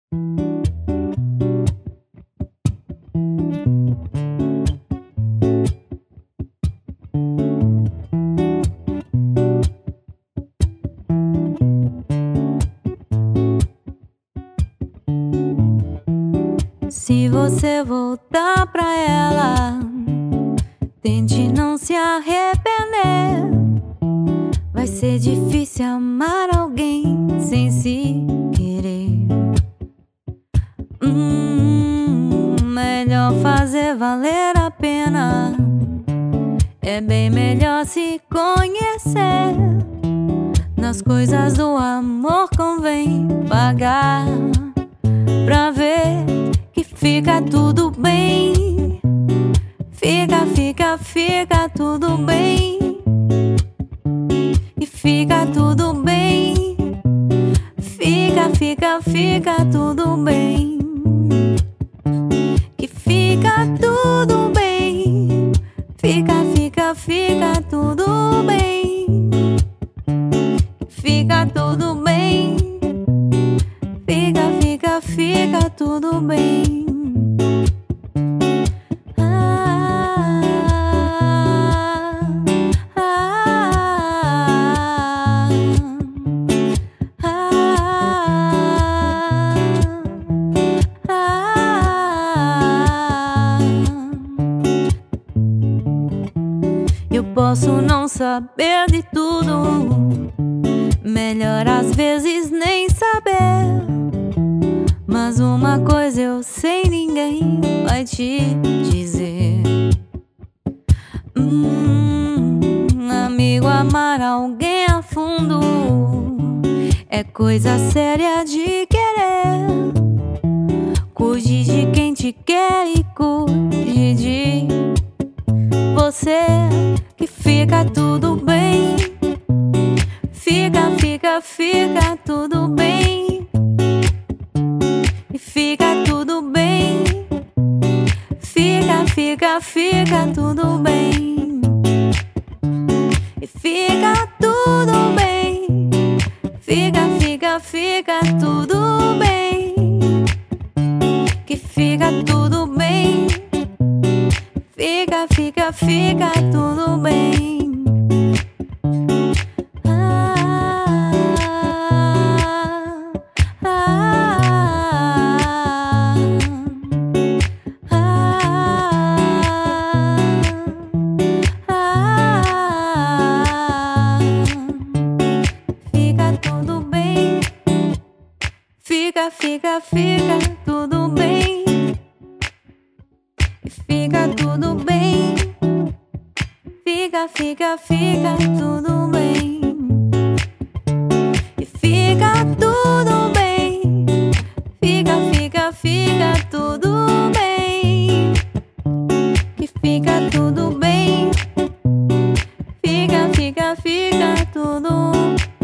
Se você voltar pra ela, tente não se arrepender. Vai ser difícil amar alguém sem se querer. Melhor fazer valer a pena. É bem melhor se conhecer. Nas coisas do amor convém pagar pra ver que fica tudo bem. Fica tudo bem. E fica tudo bem. Fica tudo bem. Que fica tudo bem. Fica tudo bem. Fica tudo bem. Fica tudo bem. Eu posso não saber de tudo, melhor às vezes nem saber. Mas uma coisa eu sei, ninguém vai te dizer. Amigo, amar alguém a fundo é coisa séria de querer. Cuide de quem te quer e cuide de você. Que fica tudo bem. Fica tudo bem. E fica tudo bem. Fica tudo bem. E fica tudo bem. Fica tudo bem. Que fica tudo bem. Fica tudo bem. Fica tudo bem. Fica tudo bem. Fica tudo bem. E fica tudo bem. Fica tudo bem. Que fica tudo bem. Fica tudo